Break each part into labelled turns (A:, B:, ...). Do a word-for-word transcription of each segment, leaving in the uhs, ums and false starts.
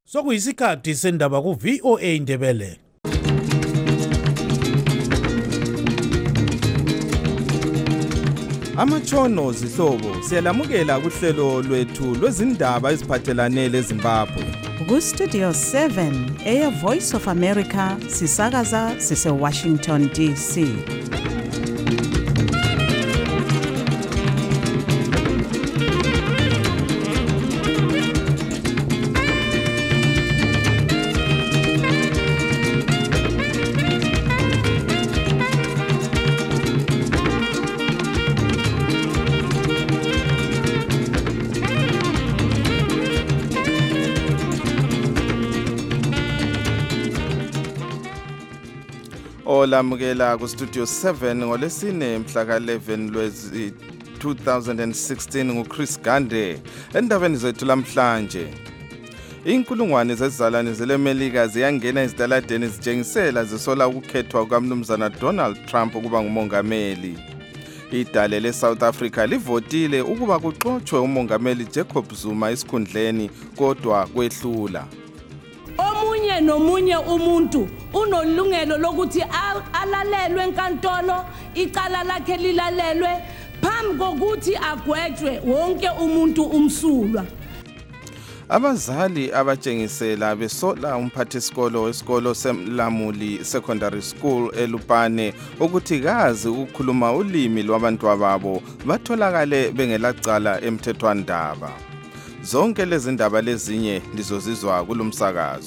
A: Sokuyisikhathi sendaba ku V O A Indebele.
B: Amatshono zihlobo siyalamukela kuhlelo lwethu lwezindaba eziphathelane leZimbabwe.
C: Ku Studio seven eya Voice of America sisakaza sise Washington D C.
B: Olamukela ku Studio seven ngolesine mhla ka eleven lwezi two thousand sixteen nguChris Gande. Endabeni zethu lamhlanje, inkulungwane zezizalwane zeleMelika ziyangena ezitaladeni zitshengisela zisola ukukhethwa kukaMnumzana Donald Trump ukuba ngumongameli. Idale leSouth Africa livotile ukuba kuxoxwe umongameli Jacob Zuma esikhundleni, kodwa kwehlula.
D: Omunye nomunye umuntu unolungelo lokuthi alalelwe enkantolo, icala lakhe lilalelwe phambi kokuthi agwetshwe wonke umuntu umsulwa.
B: Abazali abatshengisela besola umphathisikolo wesikolo seMlamuli Secondary School eLupane ukuthi kazi ukukhuluma ulimi lwabantu ababo batholakale bengelacala emthethwandaba. Zonke lezi ndaba lezinye lizozizwa kulomsakazo.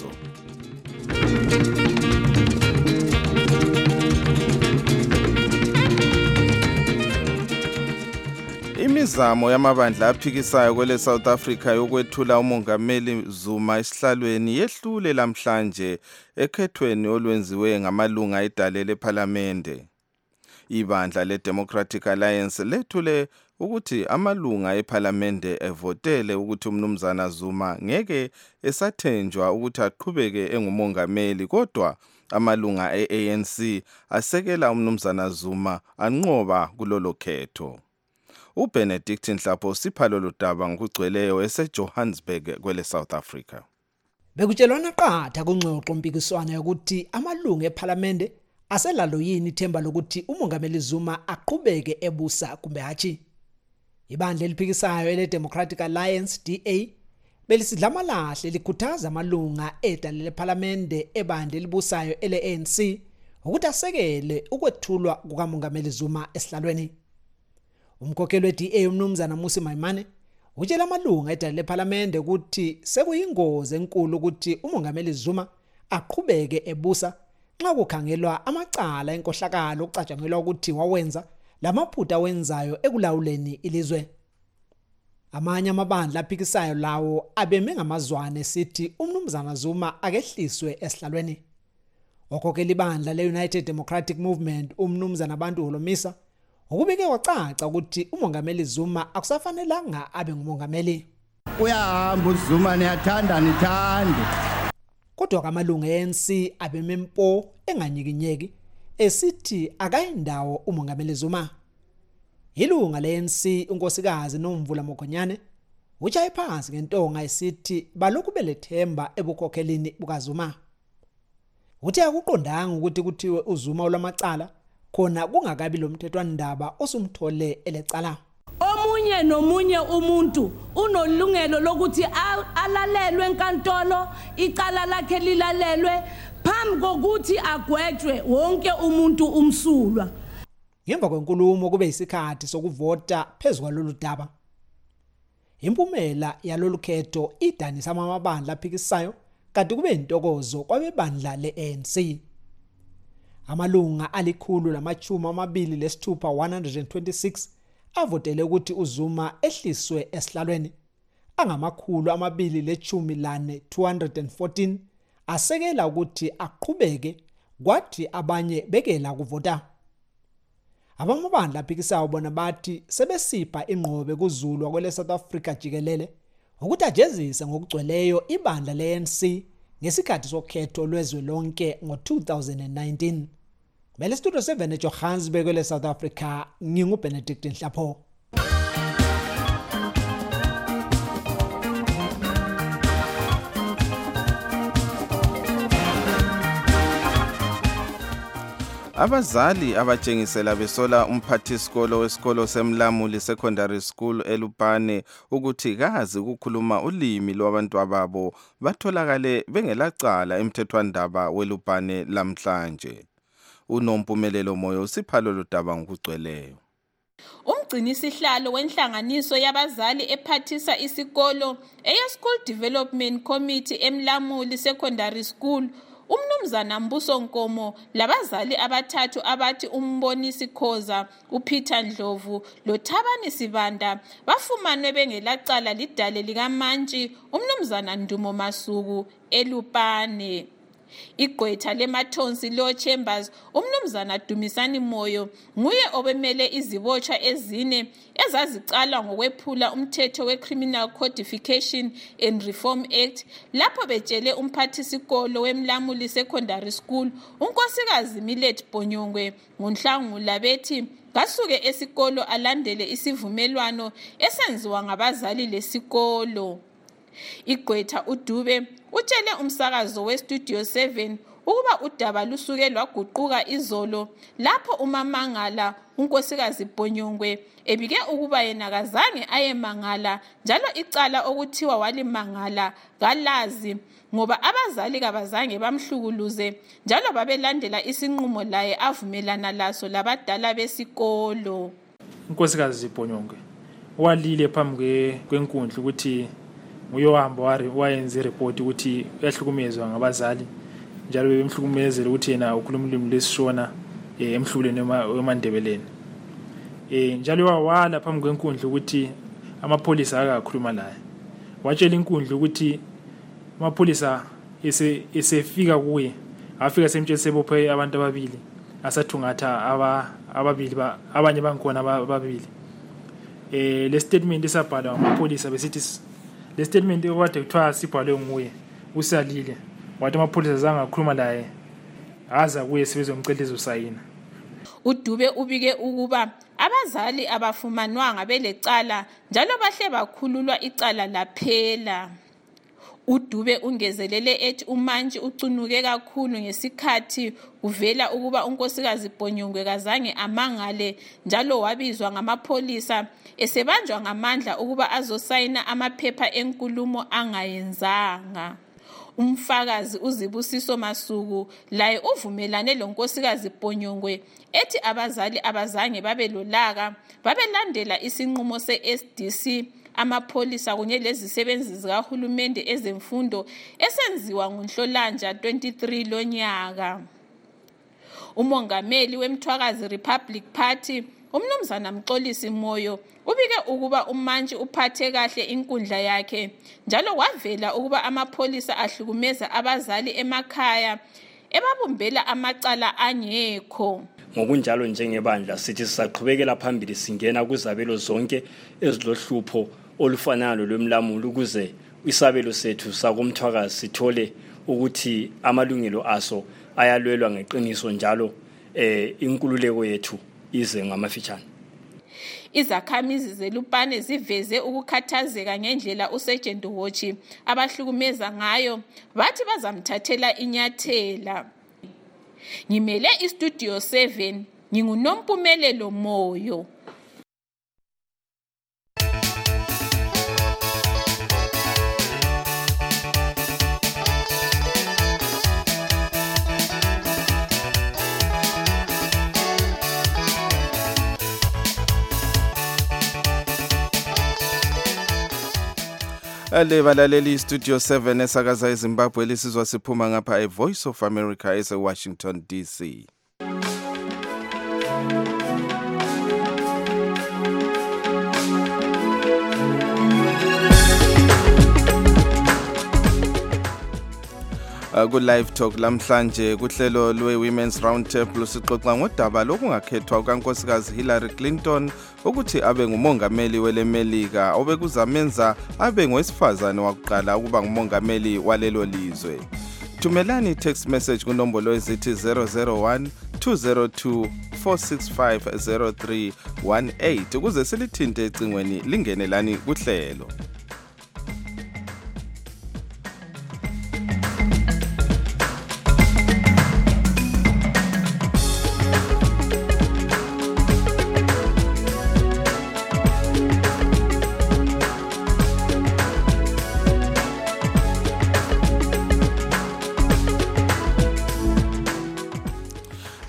B: Imizamo yamabandla aphikisayo kwele South Africa yokwethula umongameli Zuma esihlalweni yehlule lamhlanje ekhethweni olwenziwe ngamalunga edale lePhalamende. Ibandla leDemocratic Alliance lethule ukuthi amalunga ePhalamende evotele ukuthi uMnumzana Zuma ngeke esathenjwa ukuthi aqhubeke engumongameli, kodwa amalunga e-A N C asekela uMnumzana Zuma anqoba kulolo khetho. uBenedict Nhlapho sipha lolu daba ngokugcweleyo eseJohannesburg kwele South Africa.
E: Bekutshelwana qatha kungxoxo mpikiswana yokuthi amalunga ePhalamende aselalo yini ithemba lokuthi umongameli Zuma aqhubeke ebusa kumbe hachi. Ibandla eliphikisayo ele Democratic Alliance D A belisidlamalahle likhuthaza amalunga edale lePhalamende ebandla elibusayo ele A N C ukuthi asekele ukwethulwa kukamongameli Zuma esihlalweni. Umkhokheli we-D A uMnumzana Musi Maimane utshela amalunga edale lePhalamende ukuthi sekuyingozi enkulu ukuthi umongameli Zuma aqhubeke ebusa nxa kukhangelwa amacala enkohlakalo okucatshangelwa ukuthi wawenza lamaphutha wenzayo ekulawuleni ilizwe. Amanye amabandla aphikisayo lawo abeme ngamazwane sithi uMnumzana Zuma akehliswe esihlalweni. Okhokhela ibandla le-United Democratic Movement uMnumzana Bantu Holomisa ukubike wacaca ukuthi umongameli Zuma akusafanelanga abe ngumongameli.
F: Uyahamba uZuma niyathanda nithande.
E: Kodwa kamalunga e-A N C abemempo enganyikinyeki esithi akayindawo umongameli Zuma. Ilunga le-A N C unkosikazi Nomvula Mokhonyane utshaye phansi ngentonga esithi balokhu belethemba ebukhokhelini bukaZuma. Uthi akuqondanga ukuthi kuthiwe uZuma olamacala khona kungakabi lo mthethwandaba osumthole elecala.
D: Omunye nomunye umuntu unolungelo lokuthi alalelwe enkantolo, icala lakhe lilalelwe phambi kokuthi agwetshwe wonke umuntu umsulwa.
E: Ngemva kwenkulumo kube isikhathi sokuvota phezulu kwalolu daba. Impumela yalolu khetho idanisa amabandla aphikisayo kanti kube intokozo kwabebandla le-A N C. Amalunga alikhulu lamachuma amabili lesithupha one hundred twenty-six avotele ukuthi uZuma ehliswe esihlalweni. Angamakhulu amabili lechumi lane two hundred fourteen asekela ukuthi aqhubeke, kwathi abanye bekela kuvota. Abamabandla aphikisayo bona bathi sebesipha ingqobe kuzulu kwele South Africa jikelele ukuthi ajezise ngokugcweleyo ibandla le-A N C ngesikhathi sokhetho lwezwe lonke ngo two thousand nineteen. Bele Studio seven eJohannesburg kwele South Africa, nginguBenedict Nhlapho.
B: Abazali abatshengisela besola umphathisikolo wesikolo seMlamuli Secondary School eLupane ukuthi kazi ukukhuluma ulimi lwabantu ababo batholakale bengelacala emthethwandaba weLupane lamhlanje. Unompumelelo Moyo usiphalo lodaba ngokugcweleyo.
G: Umgcini sihlalo wenhlanganiso yabazali ephathisa isikolo eya School Development Committee eMlamuli Secondary School uMnumzana Mbuso Nkomo labazali abathathu abathi uMbonisi Khoza, uPeter Ndlovu loThabani Sibanda bafumanwe bengelacala lidale likaMantshi uMnumzana Ndumo Masuku eLupane. Igqwetha lemathonsi Law Chambers uMnumzana Dumisani Moyo nguye obemele izibotshwa ezine ezazicalwa ngokwephula umthetho weCriminal Codification and Reform Act lapho betshele umphathisikolo weMlamuli Secondary School unkosikazi Millet Bonyongwe ngoNhlangula bethi kasuke esikolo alandele isivumelwano esenziwa ngabazali lesikolo. Igqwetha uDube utshele umsakazo weStudio seven ukuba udaba lusuke lwaguquka izolo lapho uMamangala unkosikazi Bonyongwe ebike ukuba yena kazange ayemangala njalo icala okuthiwa walimangala kalazi ngoba abazali kabazange bamhlukuluze njalo babelandela isinqumo laye avumelana laso labadala besikolo.
H: Unkosikazi Bonyongwe walile phambi kwenkundla ukuthi uyohamba wari wayenze report ukuthi uyahlukumezwa ngabazali njalo bemhlukumezela ukuthi yena ukhuluma ulimi lesishona emhlulweni weMandebeleni. Eh njalo wawala phambi kwenkundla ukuthi amapholisa akakhuluma laye. Watshela inkundla ukuthi amapholisa ese esefika kuye afika semtshela sebophe abantu ababili asathungatha aba ababili abanye bangikhona ababili. Eh le statement isabhalwa amapholisa besithi le statement okade kuthiwa sibhalwe nguye usalile wathi amapholisa zangakhuluma laye aza kuye sebezomcela usayina.
G: uDube ubike ukuba abazali abafumanwanga belecala njalo bahle bakhululwa icala laphela. uDube ungezelele ethi uMantshi ucunuke kakhulu ngesikhathi uvela ukuba unkosikazi Bonyongwe kazange amangale njalo wabizwa ngamapholisa esebanjwa ngamandla ukuba azosayina amaphepha enkulumo angayenzanga. Umfakazi uZibusiso Masuku laye uvumelane lonkosikazi Bonyongwe ethi abazali abazange babelolaka babelandela isinqumo se-S D C amapholisa kunye lezisebenzi zikahulumende ezemfundo esenziwa ngoNhlolanja twenty-three lonyaka. Umongameli weMthwakazi Republic Party uMnumzana Mxolisi Moyo ubike ukuba uMantshi uphathe kahle inkundla yakhe njalo wavela ukuba amapholisa ahlukumeza abazali emakhaya ebabumbela amacala angekho.
I: Ngokunjalo njengebandla sithi sisaqhubekela phambili singena kuzabelo zonke ezilohlupho olufanalo lwemlamuli ukuze isabelo sethu sakumthwakazi sithole ukuthi amalungelo aso ayalwelwa ngeqiniso njalo eh inkululeko yethu ize ngamafitshane.
G: Izakhamizi zeLupane ziveze ukukhathazeka ngendlela uSergeant Hochi abahlukumeza ngayo bathi bazamthathela inyathela. Ngimele iStudio seven nginguNompumelelo Moyo.
B: Ale balaleli Studio seven esakaza eZimbabwe lisizwa siphuma ngapha eVoice of America eseWashington D C. Ku live talk lamhlanje kuhlelo lwe Women's Roundtable sixoxa ngodaba lokungakhethwa kaNkosikazi Hillary Clinton ukuthi abe ngumongameli weleMelika obekuzamenza abe ngowesifazane wakuqala ukuba ngumongameli walelo lizwe. Thumelani text message kunombolo ezithi zero zero one two zero two four six five zero three one eight ukuze silithinte ecingweni lingenelani kuhlelo.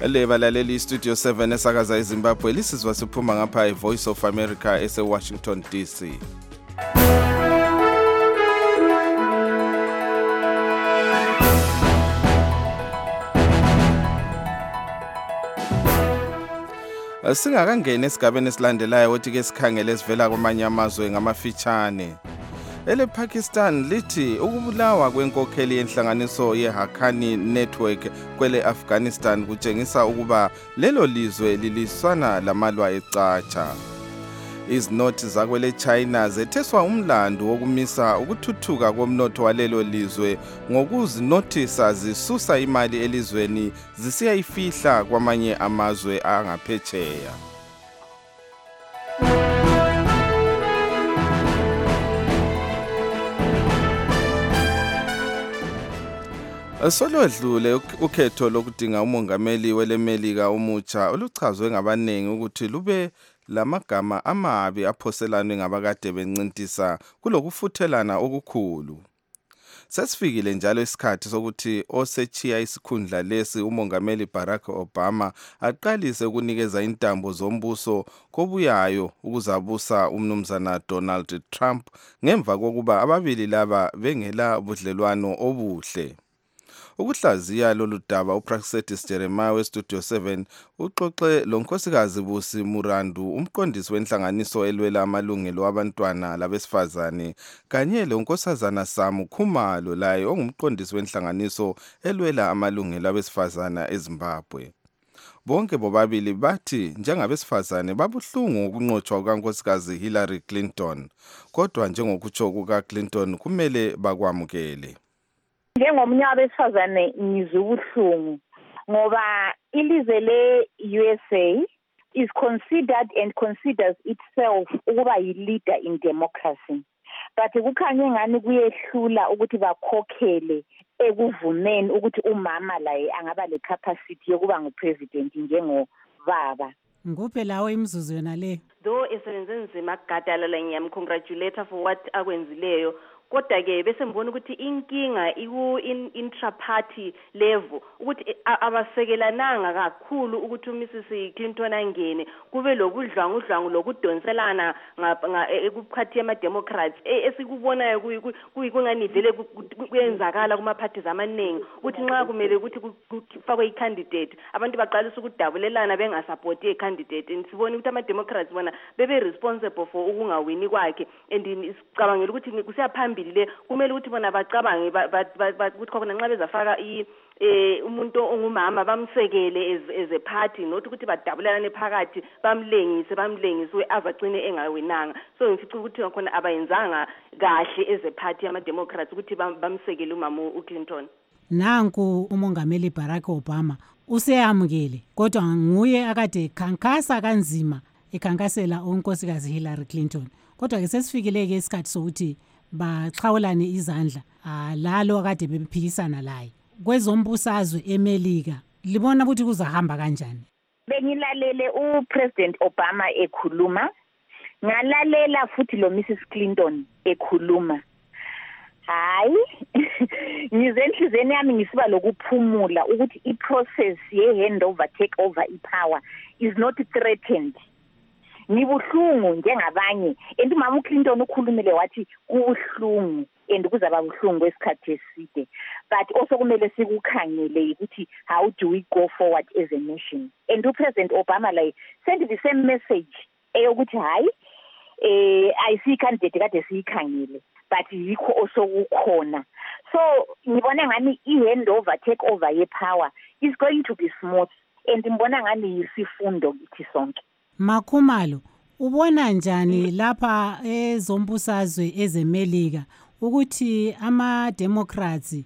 B: le balaleli studio seven esakaza eZimbabwe lisizwa siphuma ngapha eVoice of America ese Washington D C. Singakangena esigabeni esilandelayo ukuthi ke sikhangele sivela kwamanye amazwe ngamafitshane. Ele Pakistan lithi ukubulawa kwenkokheli yenhlanganiso yeHaqqani Network kwele Afghanistan kutshengisa ukuba lelo lizwe liliswana lamalwa ecatsha. Izinoti zakwele China zetheswa umlando wokumisa ukuthuthuka komnotho walelo lizwe ngokuzinothisa zisusa imali elizweni zisiyayifihla kwamanye amazwe angaphetsheya. Solodlule ukhetho lokudinga umongameli welemelika umutsha oluchazwe ngabanengi ukuthi lube lamagama amabi aphoselane ngabakade bencintisa kulokufuthelana okukhulu. Sesifikile njalo isikhathi sokuthi osechiya isikhundla lesi umongameli Barack Obama aqalise ukunikeza intambo zombuso kobuyayo ukuzabusa umnumzana Donald Trump ngemva kokuba ababili laba bengela budlelwano obuhle. Ukuhlaziya lolu daba uPraxedis Jeremiah weStudio seven uxoxe lonkosikazi Busi Murandu umqondisi wenhlanganiso elwela amalungelo abantwana labesifazane kanye lonkosazana Samu Khumalo laye ongumqondisi wenhlanganiso elwela amalungelo abesifazane eZimbabwe. Bonke bobabili bathi njengabesifazane babuhlungu ukunqotshwa kukankosikazi Hillary Clinton, kodwa njengokutsho kukaClinton kumele bakwamukele.
J: Njengomnye wabesifazane ngizwe ubuhlungu ngoba ilizwe le U S A is considered and considers itself ukuba yi-leader in democracy. But kukhanye ngani kuyehlula ukuthi bakhokhele ekuvumeni ukuthi umama laye angaba le capacity yokuba ngupresident njengobaba.
C: Nguphe lawo imizuzu yona le?
K: Though esebenze nzima kugadalala ngiyamcongratulate for what akwenzileyo. Kodwa ke bese ngibona ukuthi inkinga iku in intra-party level ukuthi abasekelananga kakhulu ukuthi uMrs Clinton angene kube lokudlwanga udlwangu lokudonselana ekuphathi yama Democrats esikubonayo kuyikungani vele kuyenzakala kuma parties amaningi ukuthi nxa kumele ukuthi kufakwe i-candidate abantu baqalisa ukudabulelana bengasupport i-candidate sibona ukuthi ama Democrats bona bebe responsible for ukungawini kwakhe and sicabangela ukuthi kusiyaphambili le kumele ukuthi bona bacabange ukuthi khona nxa bezafaka i eh umuntu ongumama bamsekele as a party not ukuthi badabulelane phakathi bamlengise bamlengise azagcine engawinanga so ngifica ukuthi khona abayenzanga kahle as a party ama Democrats ukuthi bamsekele umama uClinton.
C: Nanku umongameli Barack Obama useyamukele kodwa nguye akade khankasa kanzima ekhankasela unkosikazi Hillary Clinton, kodwa ke sesifikile ke isikhathi sokuthi baxhawulane izandla lalo akade bephikisana laye kwezombusazwe eMelika. Libona ukuthi kuzahamba kanjani?
J: Bengilalele uPresident Obama ekhuluma, ngalalela futhi lo Missus Clinton ekhuluma. Hayi ngize enhlizweni yami ngisiba lokuphumula ukuthi iprocess ye handover take over ipower is not threatened. Nibuhlungu njengabanye and umama uClinton ukhulumile wathi kubuhlungu and kuzaba buhlungu esikhathi eside, but also kumele sikukhangele ukuthi how do we go forward as a nation. And uPresident Obama like send the same message eyokuthi hayi eh ayisi candidate kade siyikhangele but yikho also kukhona. So ngibona ngani i-handover take over ye-power is going to be smooth and ngibona ngani yisifundo kithi sonke.
C: Makhumalo, ubona njani lapha ezombusazwe ezeMelika ukuthi ama Democrats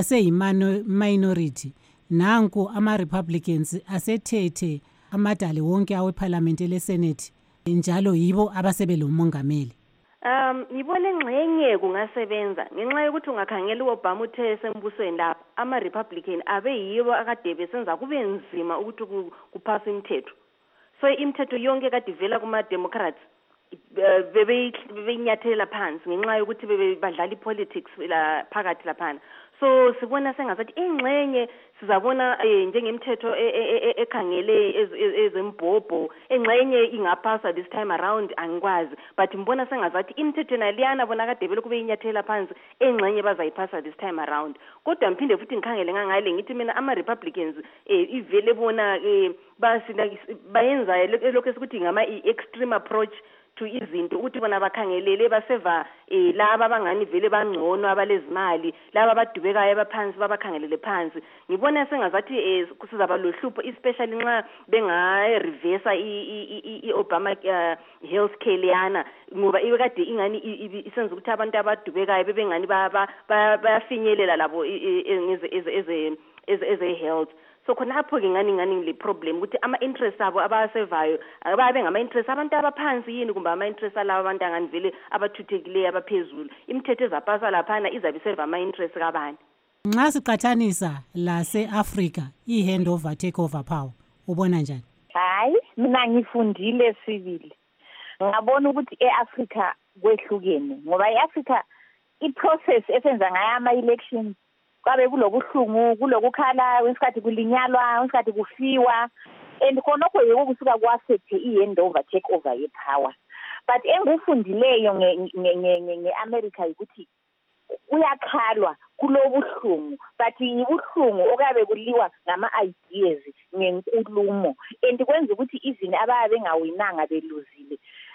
C: aseyi-minority nanku ama Republicans asethethe amadale wonke awe parliament le Senate njalo yibo abasebelo mongameli?
K: Um ngibona engxenye kungasebenza ngenxa yokuthi ungakhangela uObama uthe sembusweni lapha ama Republican abe yibo akade besenza kube nzima ukuthi kuphasa imithetho. So imithetho yonke kadivela kuma Democrats bebe bebenyathela phansi ngenxa yokuthi bebadlala ipolitics la phakathi laphana. So sibona sengazathi ingxenye sizabona njengemthetho ekhangele ezembhobho engxenye ingaphasa this time around angikwazi, but mbona sengazathi imithetho naliyana bona kade bele kube inyathela phansi engxenye bazayiphasa this time around. Kodwa mphinde futhi ngikhangele ngangale ngithi mina ama Republicans ivele bona basina bayenza lokho esikuthi ngama extreme approach to izinto ukuthi bona bakhangelele baseva eh laba abangani vele bangcono abalezimali laba abadubekayo abaphansi babakhangelele phansi. Ngibona sengazathi eh kusizaba lohlupho especially nxa benga reverse i Obama healthcare liyana ngoba ikade ingani isenza ukuthi abantu abadubekayo bebengani bayafinyelela labo eze eze eze health. So khonapho ke ngani ngani le problem ukuthi ama interest abo abasevayo ababe ngama interest abantu abaphansi yini kumbe ama interest alabo abantu angani vele abathuthekileyo abaphezulu. Imithetho ezapasa laphana izabe serve ama interest kabani.
C: Nxa siqathanisa la se-Africa i-handover takeover power ubona njani?
J: Hayi mina ngifundile civil. Ngabona ukuthi e-Africa kwehlukene ngoba e-Africa i-process esenza ngayo ama elections kwabe kulobuhlungu kulokukhala wesikhathi kulinyalwa wesikhathi kufiwa and khonokho yebo kusuka kwasethe i-handover takeover ye-power. But engufundileyo nge-America ukuthi uyakhalwa kulobuhlungu but ibuhlungu okabe kuliwa ngama-ideas ngenkulumo and kwenza ukuthi izinto ababe bengawinanga beluzile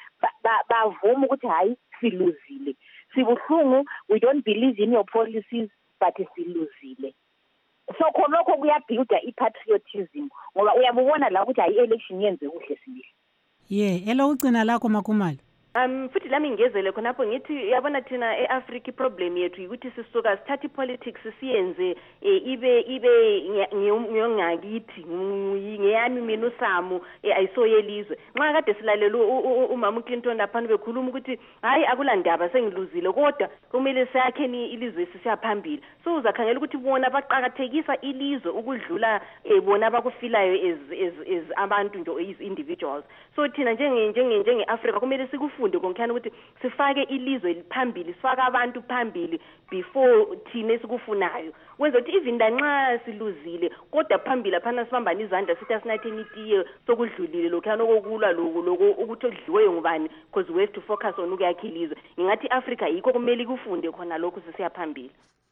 J: bavuma ukuthi hayi siluzile sibuhlungu, we don't believe in your policies but siluzile. So khonokho kuyabuilda i-patriotism ngoba uyabona la ukuthi hayi election yenze kuhle sibili.
C: Yeah, elo ucina lakho Makhumalo.
K: Um futhi lami ngezele khonapho ngithi yabona thina eAfrica problem yethu ukuthi sisuka sithatha politics siyenze ibe ibe ngiyongakithi ngiyami mina uSamu ayisoyelizwe. Nxa kade silalela uMama Clinton laphana bekhuluma ukuthi hayi akulandaba sengiluzile kodwa kumele siyakheni ilizwe sisiyaphambili. So uzakhangela ukuthi bona baqhakathekisa ilizwe ukudlula bona abakufilayo as as abantu nje as individuals. So thina njenge njenge njenge Africa kumele sikufu konkhana ukuthi sifake ilizwe liphambili sifake abantu phambili before thina sikufunayo wenza ukuthi even nxa siluzile kodwa phambili aphana sibambana izandla sithi asinatheni itiye sokudlulile lokhana okulwa lokho lokho ukuthi odliweyo ngubani because we have to focus on ukuyakha ilizwe. Ngingathi Africa yikho kumele kufunde khona lokho sisiyaphambili.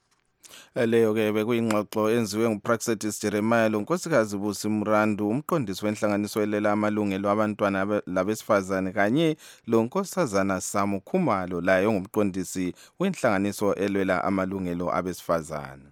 B: Leyo ke bekuyingxoxo enziwe nguPraxedis Jeremiah lonkosikazi Busi Mrandu umqondisi wenhlanganiso elela amalungelo abantwana labesifazane kanye lonkosazana Samu Khumalo laye ngumqondisi wenhlanganiso elwela amalungelo abesifazane.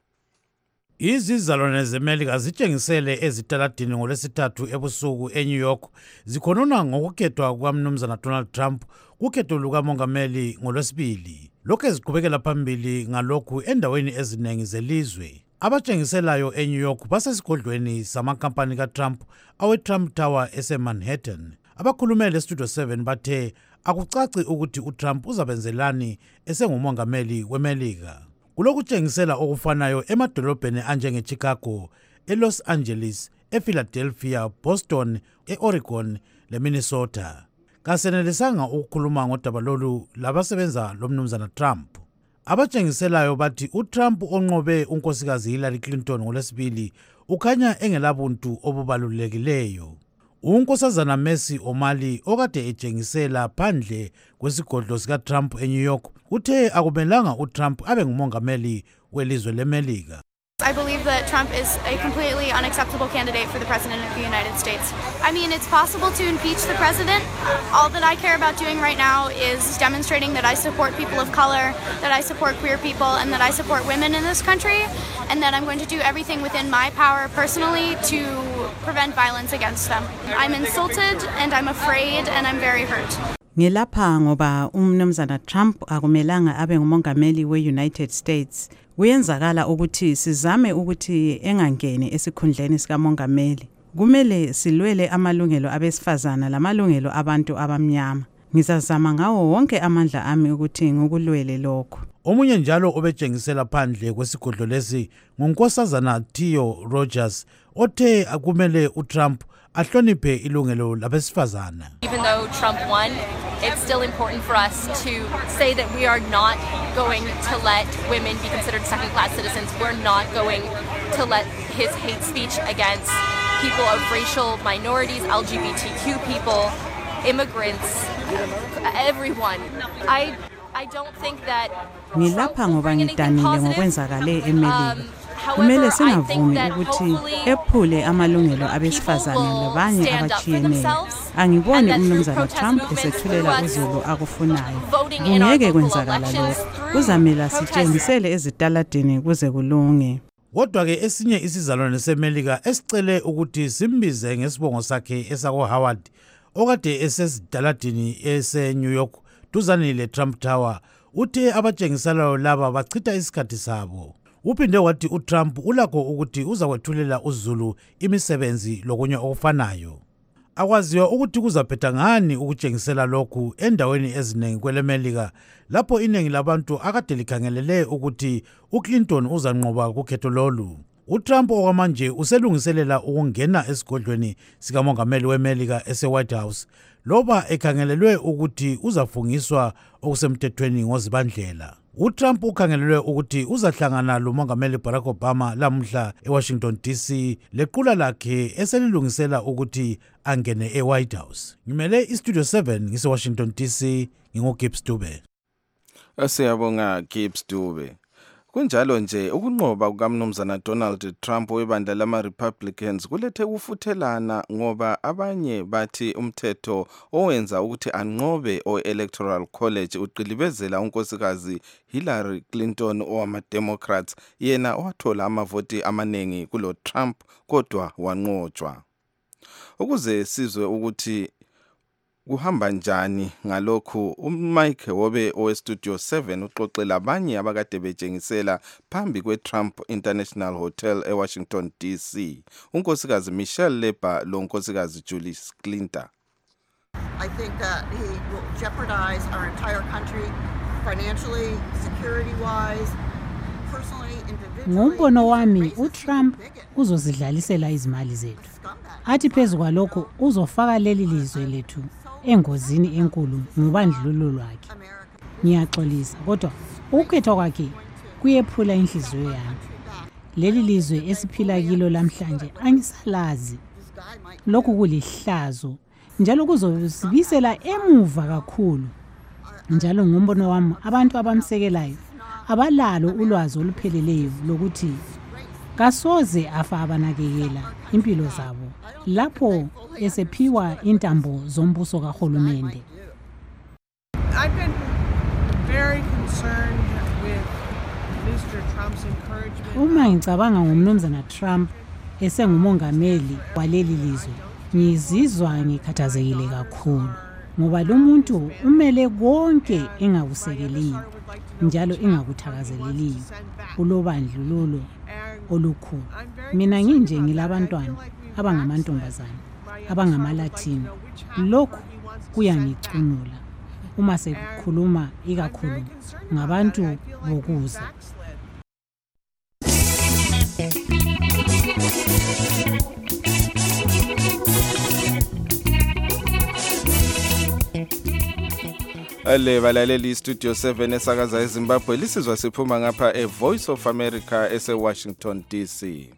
A: Izizalwane zeMelika zitshengisele ezitaladini ngolesithathu ebusuku eNew York zikhonona ngokukhetwa kukaMnumzana Donald Trump kukhetho lukamongameli ngolwesibili. Lokho eziqhubekela phambili ngalokhu endaweni eziningi zelizwe. Abatshengiselayo eNew York basesigodlweni samankampani kaTrump awe-Trump Tower eseManhattan. Abakhulumele eStudio seven bathe akucaci ukuthi uTrump uzabenzelani esengumongameli weMelika. Kulokutshengisela okufanayo emadolobheni anjengeChicago, eLos Angeles, ePhiladelphia, Boston, eOregon leMinnesota. Kasenelisanga ukukhuluma ngodaba lolu labasebenza lomnumzana Trump. Abatshengiselayo bathi uTrump onqobe unkosikazi Hillary Clinton ngolesibili ukhanya engelabuntu obubalulekileyo. Unkosazana Mercy O'Malley okade etshengisela phandle kwesigodlo sikaTrump eNew York uthe akumelanga uTrump abe ngumongameli welizwe leMelika.
L: I believe that Trump is a completely unacceptable candidate for the president of the United States. I mean, it's possible to impeach the president. All that I care about doing right now is demonstrating that I support people of color, that I support queer people, and that I support women in this country, and that I'm going to do everything within my power personally to prevent violence against them. I'm insulted, and I'm afraid, and I'm very hurt.
M: Ngilapha ngoba umnumzana Trump akumelanga abe ngumongameli we-United States. Kuyenzakala ukuthi sizame ukuthi engangeni esikhundleni sikamongameli. Kumele silwele amalungelo abesifazana lamalungelo abantu abamnyama. Ngizazama ngawo wonke amandla ami ukuthi ngokulwele lokho.
A: Omunye njalo obetshengisela phandle kwesigodlo lesi ngunkosazana Theo Rogers othe akumele uTrump ahloniphe ilungelo labesifazana.
N: Even though Trump won, it's still important for us to say that we are not going to let women be considered second-class citizens. We're not going to let his hate speech against people of racial minorities, L G B T Q people, immigrants, everyone. I I don't think that
M: ngilapha ngoba ngidanile ngokwenzakale eMelika. Kumele singavumi ukuthi ephule amalungelo abesifazane labanye abachiyeneyo. Angiboni umnumzana Trump esethulela uZulu akufunayo. Kungeke kwenzakala lokho. Kuzamela sitshengisele ezitaladini kuze kulunge.
A: Kodwa ke esinye isizalwane seMelika esicele ukuthi simbize ngesibongo sakhe esako Howard okade esesidaladini ese New York duzane le Trump Tower uthe abatshengiselayo laba bachitha isikhathi sabo. Uphinde wathi uTrump ulakho ukuthi uzakwethulela uZulu imisebenzi lokunye okufanayo. Akwaziwa ukuthi kuzaphetha ngani ukutshengisela lokhu endaweni eziningi kweleMelika lapho iningi labantu akade likhangelele ukuthi uClinton uzanqoba kukhetho lolu. uTrump okwamanje uselungiselela ukungena esigodlweni sikamongameli weMelika ese-White House loba ekhangelelwe ukuthi uzafungiswa okusemthethweni ngozibandlela. uTrump ukhangelelwe ukuthi uzahlangana lomongameli Barack Obama lamhla eWashington D C lequla lakhe eselilungisela ukuthi angene eWhite House. Ngimele iStudio seven ngise-Washington D C nginguGibbs Dube.
B: Siyabonga Gibbs Dube. Kunjalo nje ukunqoba kukaMnumzana Donald Trump webandla lama-Republicans kulethe ukufuthelana ngoba abanye bathi umthetho owenza ukuthi anqobe o-Electoral College uqilibezela unkosikazi Hillary Clinton owama-Democrats yena owathola amavoti amaningi kulo Trump kodwa wanqotshwa. Ukuze sizwe ukuthi kuhamba njani ngalokhu uMike Wobe oweStudio seven uxoxela abanye abakade betshengisela phambi kweTrump International Hotel eWashington D C unkosikazi Michelle Leber lo nkosikazi Julie Clinton.
O: I think that he will jeopardize our entire country financially, security-wise, personally, individually.
C: Ngombono wami uTrump uzozidlalisela izimali zethu. Athi phezukwa lokho uzofaka leli lizwe lethu engozini enkulu ngobandlululo lwakhe. Ngiyaxolisa kodwa ukhetho kwakhe kuyephula inhliziyo yami. Leli lizwe esiphila kilo lamhlanje angisalazi. Lokhu kulihlazo njalo kuzosibisela emuva kakhulu. Njalo ngombono wami abantu abamsekelayo abalalo ulwazi olupheleleyo lokuthi kasoze afa abanakekela impilo zabo lapho esephiwa intambo zombuso kahulumende.
P: I've been very concerned with Mister Trump's encouragement.
C: Uma ngicabanga ngomnumzana Trump esengumongameli waleli lizwe ngizizwa ngikhathazekile kakhulu ngoba lo muntu umele konke engakusekeliyo njalo engakuthakazeleliyo ulobandlululo olukhulu. Mina nginje ngilabantwana abangamantombazana abangamaLatino. Lokhu kuyangicunula uma sekukhuluma ikakhulu ngabantu bokuza.
B: Ale balaleli Studio seven esakaza eZimbabwe lisizwa siphuma ngapha eVoice of America ese-Washington D C.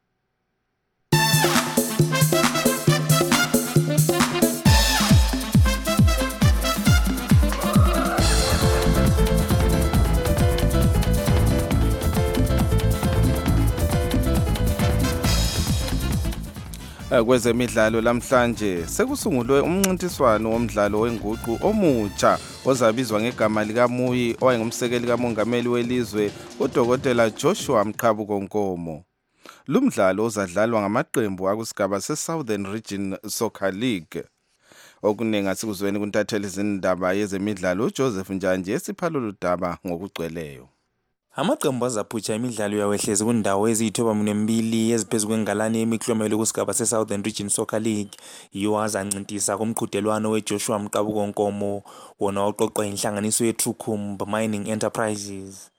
B: Kwezemidlalo lamhlanje sekusungulwe umncintiswano womdlalo wenguqu omutsha ozabizwa ngegama lika Muyi owayengumsekeli kamongameli welizwe uDokotela Joshua Mqhabuko Nkomo. Lumdlalo uzadlalwa ngamaqembu akusigaba seSouthern Region Soccer League. Okunenga sikuzweni kuntatheli izindaba yezemidlalo uJoseph Njanje esiphalula udaba ngokugcweleyo.
Q: Amaqembu azaphutsha imidlalo yawehlezi kundawo eziyithoba munembili eziphezu kwengalane yemiklomelo kusigaba seSouthern Region Soccer League yiwo azancintisa kumqhudelwano weJoshua Mqhabuko Nkomo wona oqoqwe inhlanganiso yeTrucumb Mining Enterprises.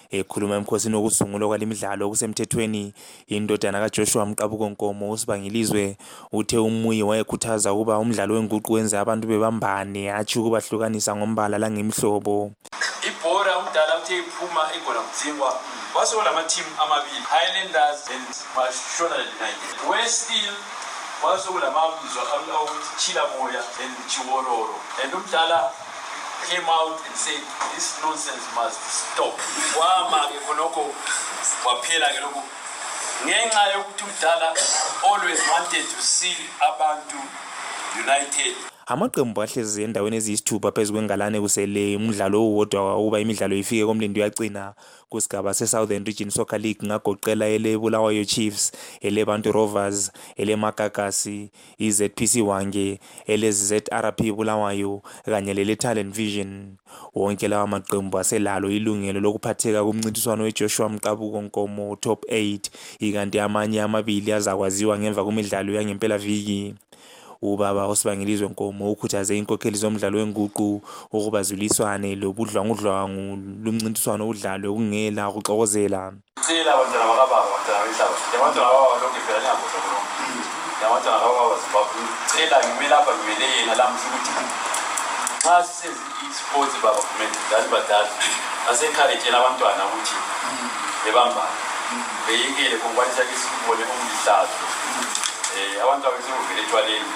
Q: ekhuluma emkhosini wokusungulwa kwalemidlalo okusemthethweni indodana kaJoshua Mqabuko Nkomo uSibangilizwe uthe umuyi wayekhuthaza ukuba umdlalo wenguqu wenze abantu bebambane athi ukubahlukanisa ngombala langemihlobo.
R: Ibhora umdala uthe iphuma egona kudzingwa wasola ama team amabili Highlanders and Mashonaland United. West Hill wasola amabizwa awuthi Chila Moya and Chiwororo. And umdala came out and said this nonsense must stop. Wama ke khonoko waphela ke lokho ngenxa yokuthi umdala always wanted to see abantu united.
Q: Amaqembu ahlezi endaweni eziyisithupha phezulu kwengalane kusele umdlalo owodwa ukuba imidlalo ifike komlindi uyagcina kusigaba se-Southern Region Soccer League ngagoqela ele Bulawayo Chiefs, ele Bantu Rovers, ele Makakasi, i-Z P C Wange, ele Z R P Bulawayo kanye lele Talent Vision. Wonke lawa maqembu aselalo ilungelo lokuphatheka kumncintiswano weJoshua Mqabuko Nkomo Top eight ikanti amanye amabili azakwaziwa ngemva kwemidlalo yangempela viki. Ubaba uSibangilizwe Nkomo ukhuthaze inkokheli zomdlalo wenguqu ukuba zuliswane lobudlwangudlwangu lumncintiswano udlalwe kungela ukuxokozela.
R: Sicela abantwana bakababa abantwana behlaba. Abantwana bakababa lonke phela niyabodwa lo. Abantwana bakababa sibabulu. Sicela ngimela lapha ngimele yena lamhla ukuthi xa sisenza i-sports baba kumele dali badala. Asencourage abantwana ukuthi bebambane. Beyikele kokwanisa ke sikubone umlihlazo. Eh abantwana besivele etwaleni.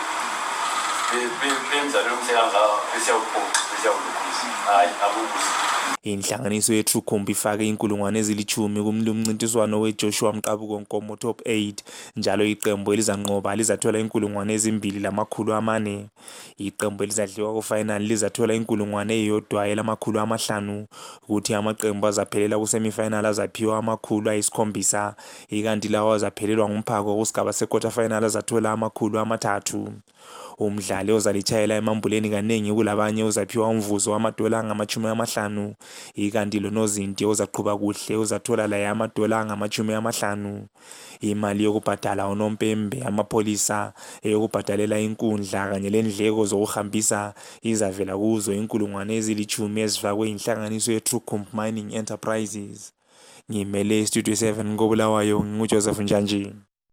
R: Inhlanganiso yeTrueComp ifake inkulungwane ezilithumi kumncintiswano weJoshua Mqabuko Nkomo Top eight njalo iqembu elizanqoba lizathola inkulungwane ezimbili lamakhulu amane. Iqembu elizadliwa ku-final lizathola inkulungwane eyodwa elamakhulu amahlanu ukuthi amaqembu azaphelela ku-semifinal azaphiwa amakhulu ayisikhombisa ikanti lawo azaphelelwa ngumphako kusigaba se-quarter final azathola amakhulu amathathu. Umdlali ozalitshayela emambuleni kanengi kulabanye uzaphiwa umvuzo wamadola angamachumi amahlanu ikanti lo nozinti ozaqhuba kuhle uzathola la yamadola angamachumi amahlanu. Imali yokubhadala unompembe amapholisa eyokubhadalela inkundla kanye lendleko zokuhambisa izavela kuzo inkulungwane ezilithumi ezifakwe inhlanganiso yeTrueComp Mining Enterprises. Ngimele Studio seven ngobulawayo nguJoseph Njanji.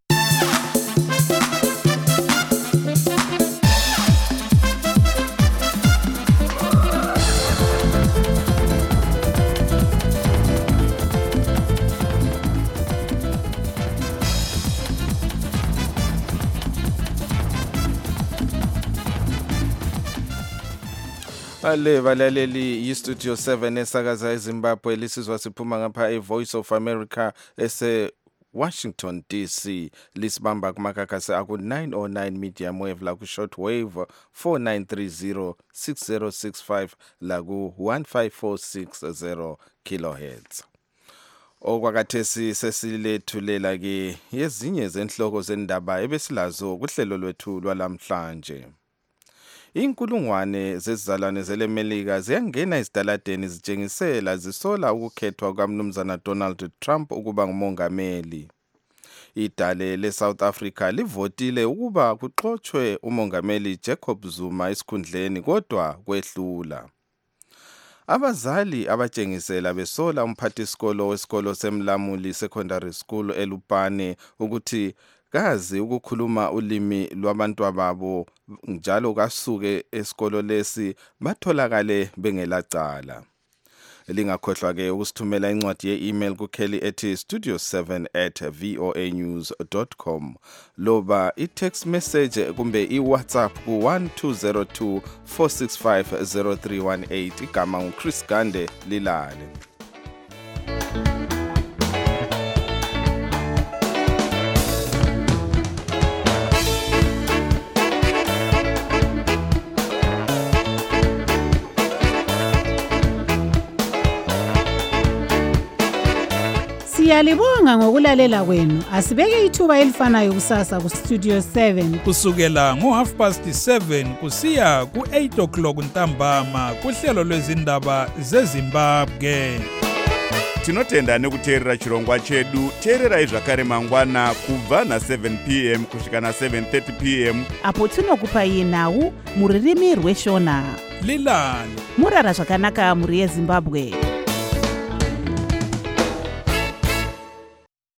B: Ale balaleli iStudio seven esakaza eZimbabwe lisizwa siphuma ngapha eVoice of America ese Washington D C lisibamba kumakakase aku nine oh nine medium wave la ku shortwave four nine three zero six zero six five la ku one five four six zero kilohertz. Okwakathesi sesilethulela ke yezinye zenhloko zendaba ebesilazo kuhlelo lwethu lwalamhlanje. Inkulungwane zezizalwane zelemelika ziyangena esidaladeni zitshengisela zisola ukukhethwa kwaMnumzana Donald Trump ukuba ngumongameli. Idale leSouth Africa livotile ukuba kuxoxwe umongameli Jacob Zuma esikhundleni kodwa kwehlula. Abazali abatshengisela besola umphathisikolo wesikolo seMlamuli Secondary School eLupane ukuthi kazi ukukhuluma ulimi lwabantu babo njalo kasuke esikolo lesi batholakale bengelacala. Lingakhohlwa ke ukusithumela incwadi ye-email ku Kelly ethi studio seven at voa news dot com loba i-text message kumbe i-WhatsApp ku one two zero two four six five zero three one eight igama uChris Gande Lilale.
C: Siyalibonga ngokulalela kwenu. Asibeke ithuba elifanayo kusasa ku Studio seven
S: kusukela ngo half past seven kusiya ku eight o'clock ntambama kuhlelo lwezindaba zeZimbabwe.
T: Tinotenda nekuteerera chirongwa chedu. Teererai zvakare mangwana kubva na seven p m kusvika na seven thirty p m
U: apo tinokupai nhau muririmi rweshona.
S: Lilani
U: murara zvakanaka muri yeZimbabwe.